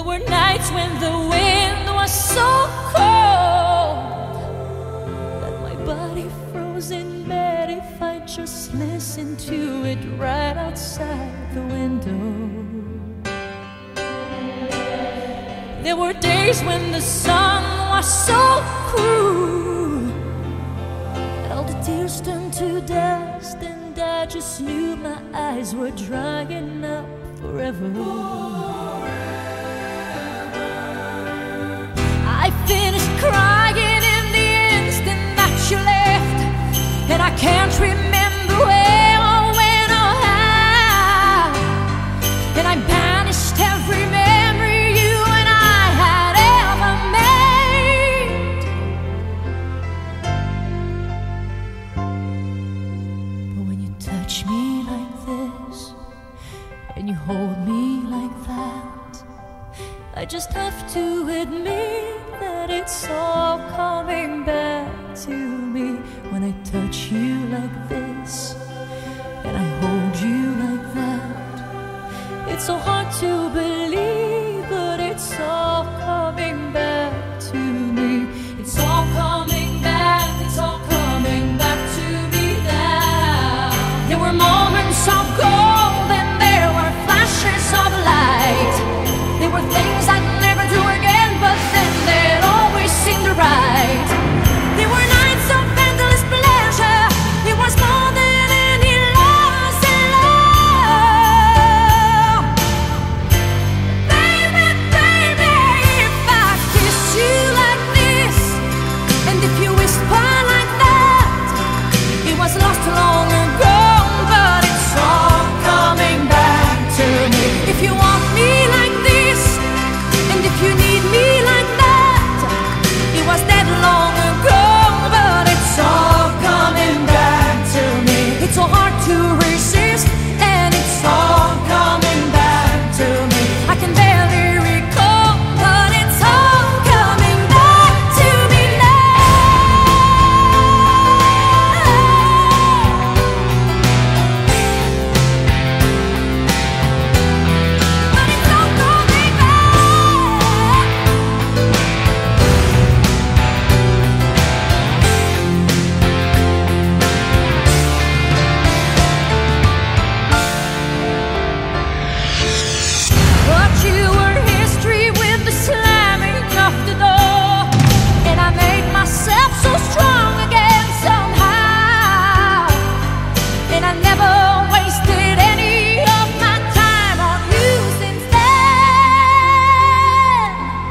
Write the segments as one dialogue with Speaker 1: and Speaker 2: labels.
Speaker 1: were nights when the wind was so cold that my body froze in bed if I just listened to it right outside the window. There were days when the sun was so cruel that all the tears turned to dust, and I just knew my eyes were drying up forever. I finished crying in the instant that you left, and I can't remember where or when or how, and I banished every memory you and I had ever made. But when you touch me like this and you hold me like that, I just have to admit that it's all coming back to me. When I touch you like this and I hold you like that, it's so hard to believe, but it's all coming back to me. It's all coming back, it's all coming back to me now. There were moments of gold and there were flashes of light. There were things I'd never do again, but then they'd always seem right. There were nights of endless pleasure. It was more than any loss in love. Baby, baby, if I kiss you like this, and if you whisper like that, it was lost long ago, but it's all coming back to me. If you want me like this, and if you need me like that, it was dead long ago, but it's all coming back to me. It's so hard to resist, and it's all coming back to me. I can barely recall, but it's all coming back to me but it's all coming back. But you were history with the slamming of the door, and I made myself so strong again somehow, and I never wasted any of my time on you since then.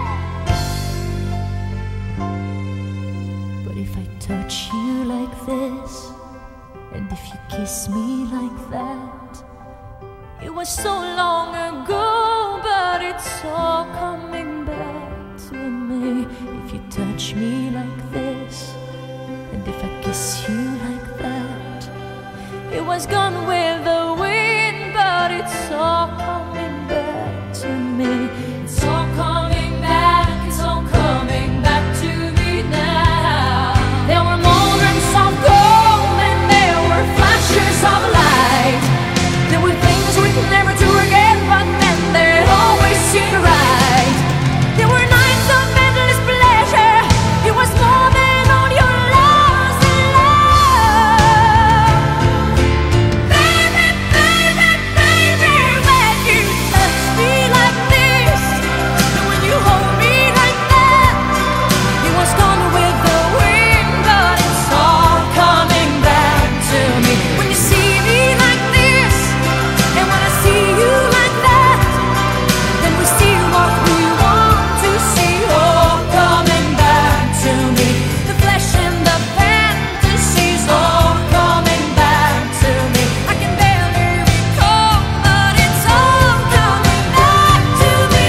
Speaker 1: But if I touch you like this, and if you kiss me like that, it was so long ago, but it's all coming back to me. If you touch me like this, and if I kiss you like that, it was gone with the wind, but it's all coming back to me. It's all coming back, it's all coming back to me now. There were moments of gold and there were flashes of light. There were things we could never do again, but then they'd always seem right. There were nights of endless pleasure. It was more than all your loss in love. Baby, baby, baby, when you touch me like this, and when you hold me like that, it was gone with the wind, but it's all coming back to me. When you see me like this, and when I see you like that, then we see what we want to see, all coming back to me. The flesh and the fantasies, all coming back to me. I can barely recall, but it's all coming back to me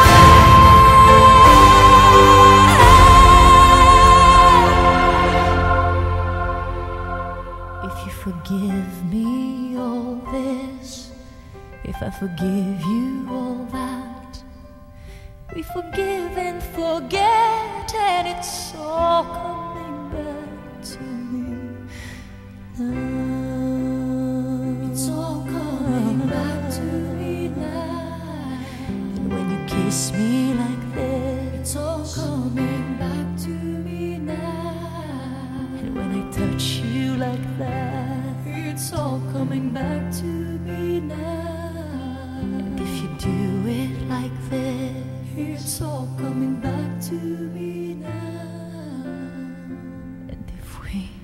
Speaker 1: now. If you forgive me all this, if I forgive you all that, we forgive and forget, and it's all coming back to me now. It's all coming back to me now. And when you kiss kiss me like this,
Speaker 2: it's all coming back to me now.
Speaker 1: and when I touch you like that,
Speaker 2: It's all coming back to me now.
Speaker 1: and if you do it like this,
Speaker 2: It's all coming back to me now.
Speaker 1: and if we